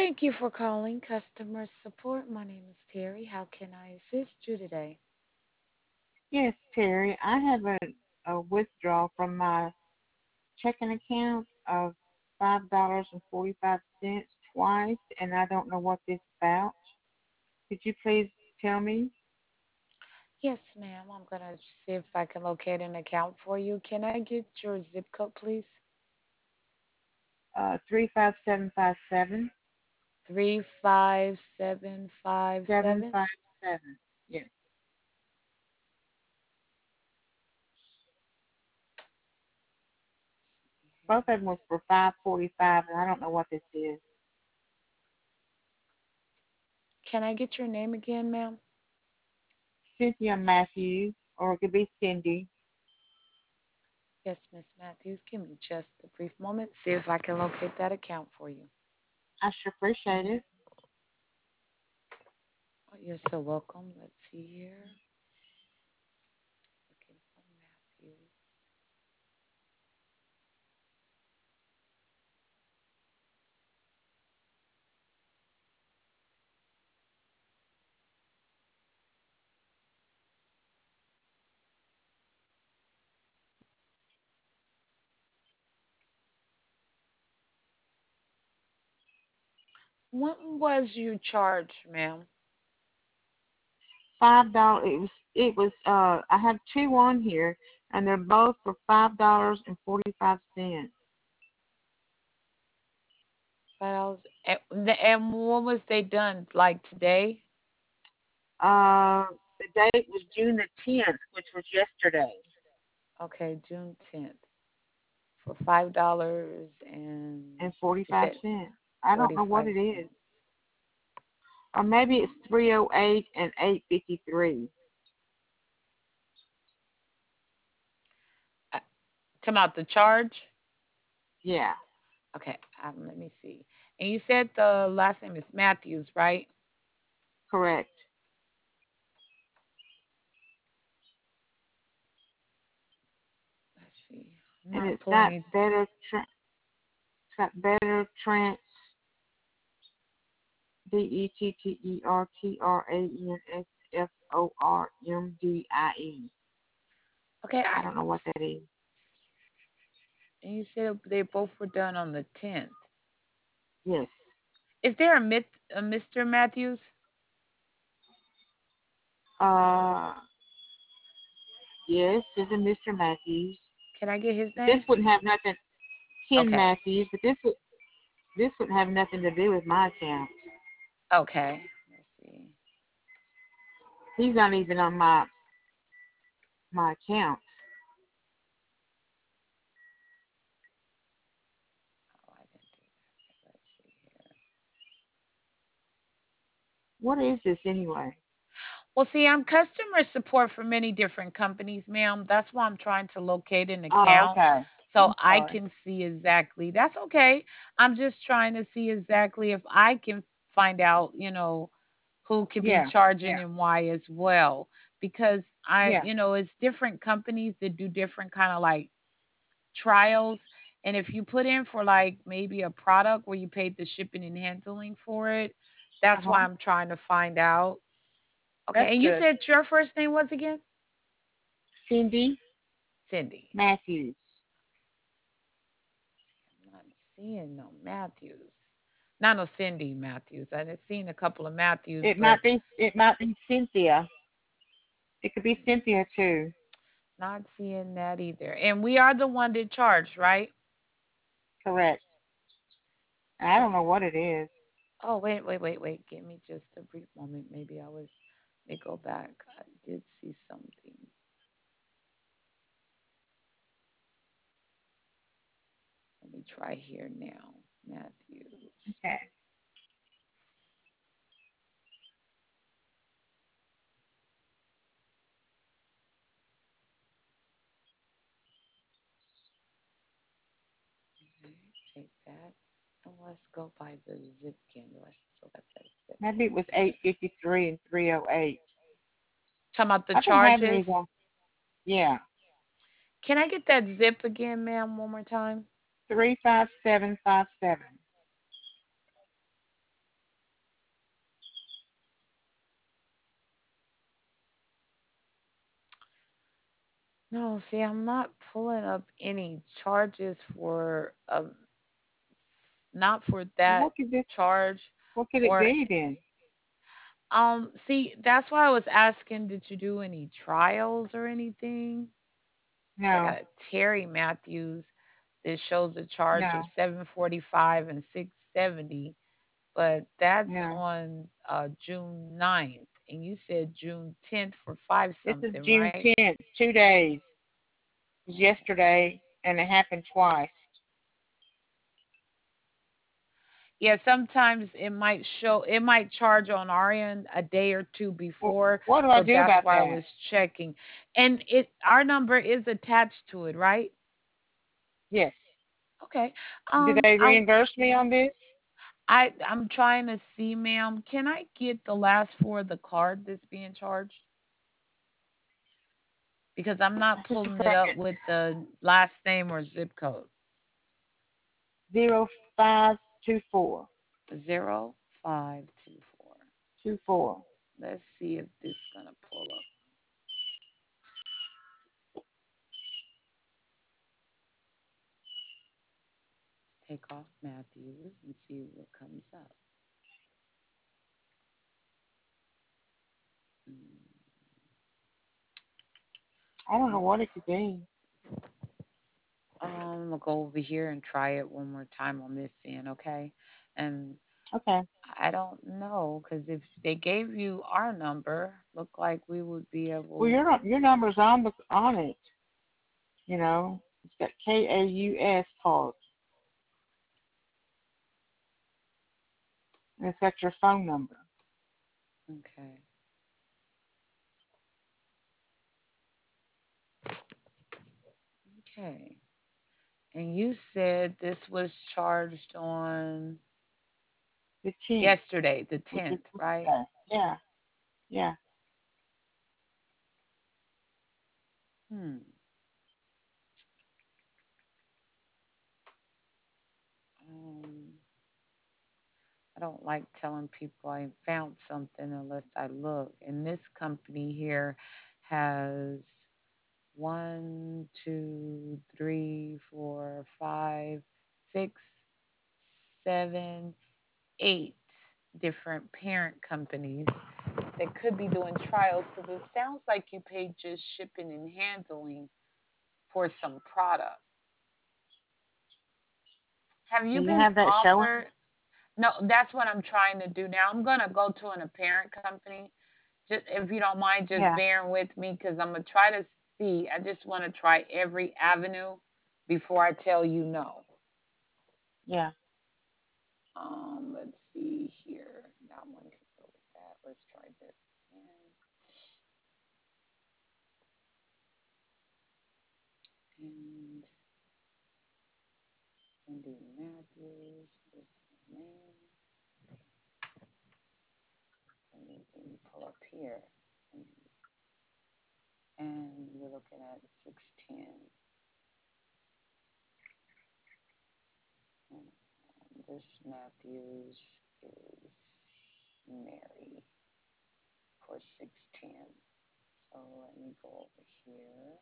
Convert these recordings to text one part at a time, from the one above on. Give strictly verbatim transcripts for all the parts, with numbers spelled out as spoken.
Thank you for calling customer support. My name is Terry. How can I assist you today? Yes, Terry. I have a, a withdrawal from my checking account of five dollars and forty five cents twice, and I don't know what this is about. Could you please tell me? Yes, ma'am. I'm going to see if I can locate an account for you. Can I get your zip code, please? Uh, three five seven five seven three five seven five seven seven. five seven. Yes, both of them was for five forty five, and I don't know what this is. Can I get your name again, ma'am? Cynthia Matthews, or it could be Cindy. Yes, Miss Matthews. Give me just a brief moment. See if I can locate that account for you. I sure appreciate it. Oh, you're so welcome. Let's see here. Looking for Matthews. When was you charged, ma'am? Five dollars. It was. It was. Uh, I have two on here, and they're both for five dollars and forty five cents. Five dollars. And, and when was they done? Like today? Uh, the date was June the tenth, which was yesterday, Okay, June tenth for five dollars and and forty you five said cents. I don't forty know what five it is, cents. or maybe it's three oh eight and eight fifty three. Uh, Come out the charge. Yeah, Okay, um, let me see. And you said the last name is Matthews, right? correct. Let's see. I'm And not it's got pulling. better. Tra- it's got better trans. D E T T E R T R A N S F O R M D I E. Okay, I, I don't know what that is. and you said they both were done on the tenth. Yes. Is there a, myth, a mister Matthews? Uh, yes, it's a mister Matthews. Can I get his But this name? wouldn't have nothing. Ken Okay, Matthews, but this would this wouldn't have nothing to do with my account. okay. Let's see. He's not even on my my account. Oh, I didn't do that. Let's see here. What is this anyway? Well, see, I'm customer support for many different companies, ma'am. That's why I'm trying to locate an Oh, account okay. so I'm I sorry. can see exactly. That's okay. I'm just trying to see exactly if I can find out, you know, who could be Yeah, charging yeah, and why as well. Because I, yeah. you know, it's different companies that do different kind of like trials. And if you put in for like maybe a product where you paid the shipping and handling for it, Uh that's huh. why I'm trying to find out. Okay, That's and you good. said your first name was again? Cindy Cindy. Matthews. I'm not seeing no Matthews. Not no Cindy Matthews. I've seen a couple of Matthews, It but might be it might be Cynthia. It could be Cynthia too. not seeing that either. And we are the one that charged, right? Correct. I Okay. don't know what it is. Oh, wait, wait, wait, wait. Give me just a brief moment. Maybe I was, let me go back. I did see something. Let me try here now. Matthews. Okay. Okay, take that. And let's go by the zip again. Do I still got that zip? Maybe it was eight fifty three and three oh eight. Talking about the I've been having these charges. on. Yeah. Can I get that zip again, ma'am, one more time? Three five seven five seven. No, see, I'm not pulling up any charges for um not for Well, that what could this? charge What could it or be then? um see, that's why I was asking, did you do any trials or anything? Because I No, got a Terry Matthews that shows a charge of no, seven forty-five and six seventy, but that's no. on uh, June ninth, and you said June tenth for five This is something, June right? tenth. Two days. It was Okay. yesterday, and it happened twice. Yeah, sometimes it might show, it might charge on our end a day or two Well, before, what do I so do that's about why I that? was checking. And it our number is attached to it, right? Yes. Okay. Did Um they I reimburse me on this? I I'm trying to see, ma'am. Can I get the last four of the card that's being charged? Because I'm not Just a pulling it up second. with the last name or zip code. Zero five two four Zero five two four. two four. Let's see if this is gonna pull up. Let's take off Matthews and see what comes up. Mm, I don't know nope. what it could be. Um, we'll go over here and try it one more time on this end, okay? And Okay. I don't know because if they gave you our number, look like we would be Well, able. your your number's on the on it. You know, it's got K A U S card, and it's got your phone number. Okay. Okay. And you said this was charged on The tenth, yesterday, the which is tenth, right? Tuesday. Yeah, yeah. Hmm. Um, I don't like telling people I found something unless I look. And this company here has one, two, three, four, five, six, seven, eight different parent companies that could be doing trials because it sounds like you paid just shipping and handling for some product. Have Do you you been have that showing? offered? No, that's what I'm trying to do now. I'm gonna go to an apparent company. Just if you don't mind, just Yeah, bearing with me because I'm gonna try to see. I just want to try every avenue before I tell you no. yeah. Um, let's see here. That one can go with that. Let's try this again. And Cindy Matthews, this name. Let me, let me pull up here. Cindy. And we're looking at six ten. And this Matthews is Mary for six ten. So let me go over here.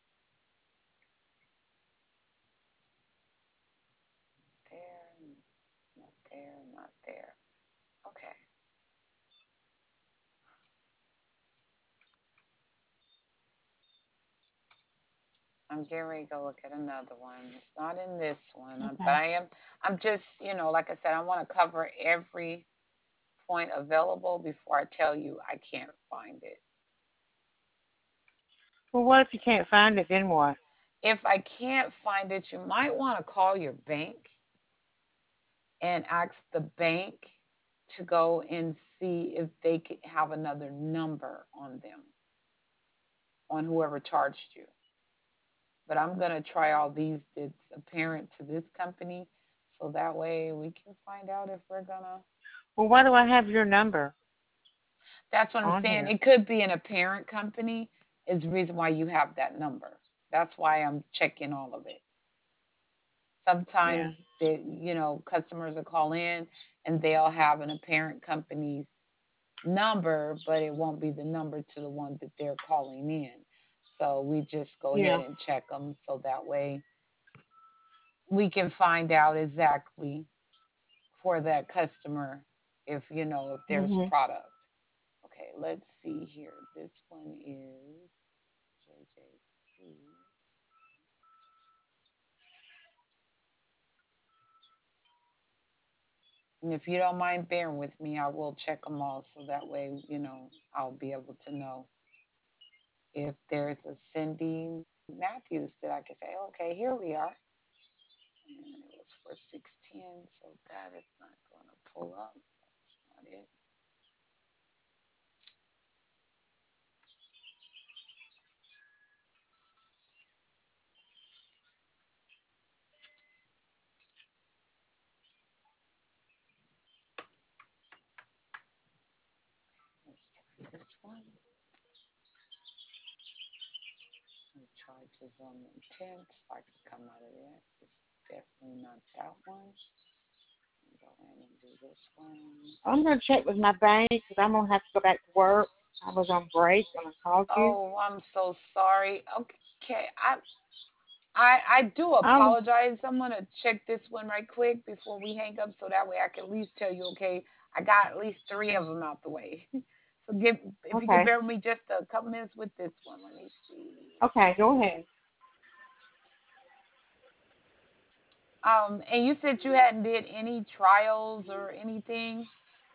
There, not there, not there. Okay. I'm getting ready to go look at another one. It's not in this one, uh, but Okay. I am. I'm just, you know, like I said, I want to cover every point available before I tell you I can't find it. Well, what if you can't find it? Then what? If I can't find it, you might want to call your bank and ask the bank to go and see if they could have another number on them, on whoever charged you. But I'm going to try all these that's apparent to this company so that way we can find out if we're going to. Well, why do I have your number That's what I'm on saying. here? It could be an apparent company, is the reason why you have that number. That's why I'm checking all of it. Yeah. Sometimes the you know customers will call in and they'll have an apparent company's number, but it won't be the number to the one that they're calling in. So we just go ahead Yeah. and check them so that way we can find out exactly for that customer if you know if there's Mhm. product. Okay, let's see here. This one is J J Foods. And if you don't mind bearing with me, I will check them all so that way, you know, I'll be able to know if there's a Cindy Matthews that I can say, okay, here we are. And it was for six ten, so that is not going to pull up. That's not it. Let's try this one. We tried Giselle Intense. If I could come out of that, it's definitely not that one. Go ahead and do this one. I'm gonna check with my bank because I'm gonna have to go back to work. I was on break when I called you. Oh, I'm so sorry. Okay, I I I do Um. apologize. I'm gonna check this one right quick before we hang up, so that way I can at least tell you, okay, I got at least three of them out the way. So give if you could Okay. bear with me just a couple minutes with this one. Let me see. Okay. Go ahead. Um, and you said you hadn't did any trials or anything,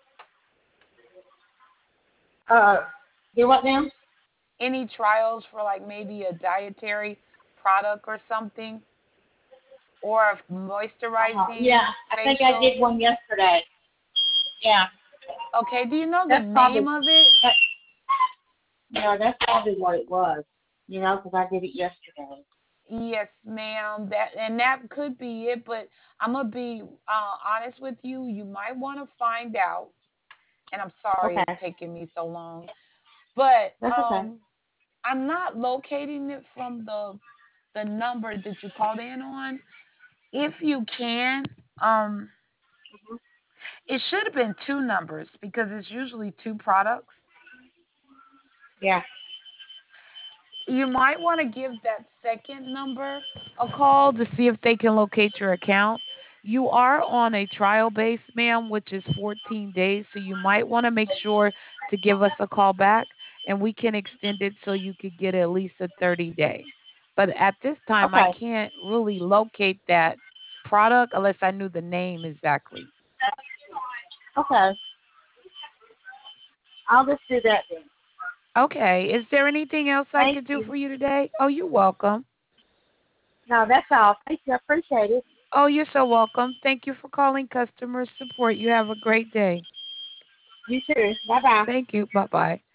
Uh. Do what now? any trials for like maybe a dietary product or something, or a Uh-huh. Yeah. moisturizing I think I facial. did one yesterday. Yeah. Okay, do you know the That's probably name of it? that. Yeah. That's probably what it was. You know, because I did it yesterday. Yes, ma'am. That and that could be it, but I'm gonna be uh, honest with you. You might want to find out, and I'm sorry it's Okay. taking me so long, but That's okay. um, I'm not locating it from the the number that you called in on. If you can, um, Mhm. it should have been two numbers because it's usually two products. Yeah. You might want to give that second number a call to see if they can locate your account. You are on a trial base, ma'am, which is fourteen days. So you might want to make sure to give us a call back and we can extend it so you could get at least a thirty day. But at this time, I Okay. can't really locate that product unless I knew the name exactly. Okay. I'll just do that then. Okay. Is there anything else I Thank could do you. for you today? Oh, you're welcome. No, that's all. Thank you. I appreciate it. Oh, you're so welcome. Thank you for calling customer support. You have a great day. You too. Bye bye. Thank you. Bye bye.